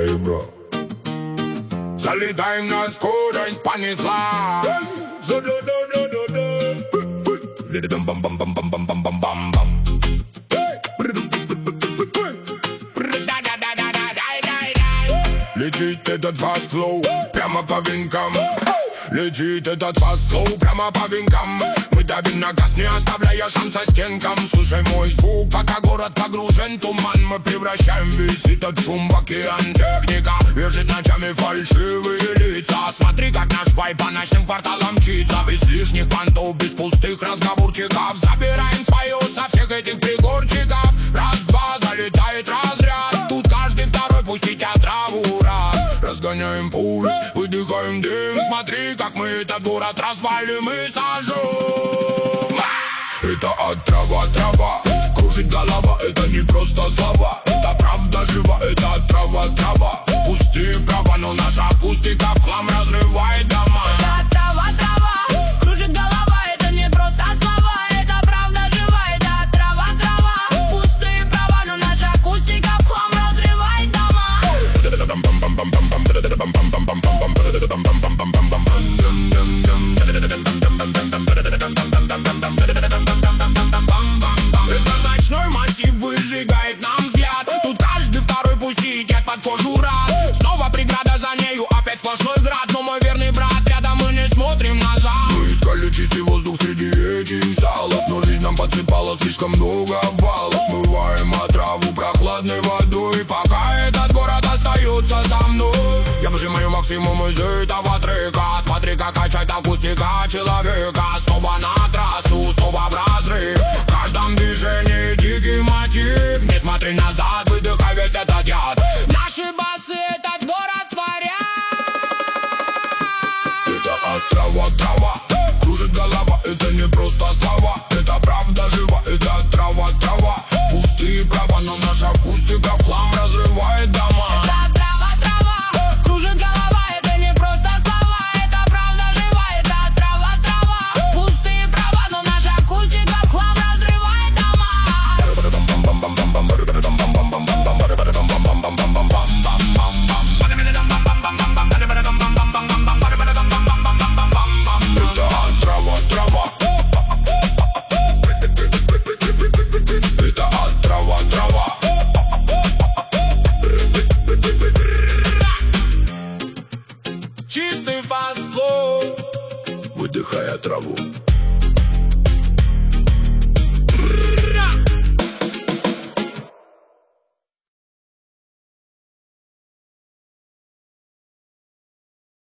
эй, бро. Залетаем на скорость, понесла. Летит этот фаст-флоу прямо по венкам. Летит этот фаст-флоу прямо по венкам. Мы давим на газ, не оставляя шанса стенкам. Слушай мой звук, пока город погружен в туман. Мы превращаем весь этот шум в океан. Техника вяжет ночами фальшивые лица. Смотри, как наш вайб по ночным кварталам мчится. Без лишних понтов, без пустых разговорчиков. Забираем свое со всех этих пригорчиков. Раз-два, залетает разряд. Тут каждый второй пустить отраву, ура. Разгоняем пульс, выдыхаем дым. Смотри, как мы этот город развалим и сожжем. Это отрава, трава, кружит голова. Это не просто слова, это правда жива. Это трава, трава, пустые права. Но наша акустика в хлам разрывает дома. Это трава, трава, кружит голова. Это не просто слова, это правда жива. Это трава, трава, пустые права. Но наша акустика в хлам разрывает дома. Это ночной массив выжигает нам взгляд. Тут каждый второй пустит под кожу рад. Снова преграда, за нею опять сплошной град. Но мой верный брат рядом, мы не смотрим назад. Мы искали чистый воздух среди этих залов, но жизнь нам подсыпала слишком много обвалов. Смываем отраву прохладной водой, пока этот город остается за мной. Я выжимаю максимум из этого трека. Смотри, как качает акустика человека. Снова на трассу, снова в разрыв. В каждом движении дикий мотив. Не смотри назад, выдыхай весь этот яд. Наши басы этот город творят. Это отрава, трава, кружит голова. Это не просто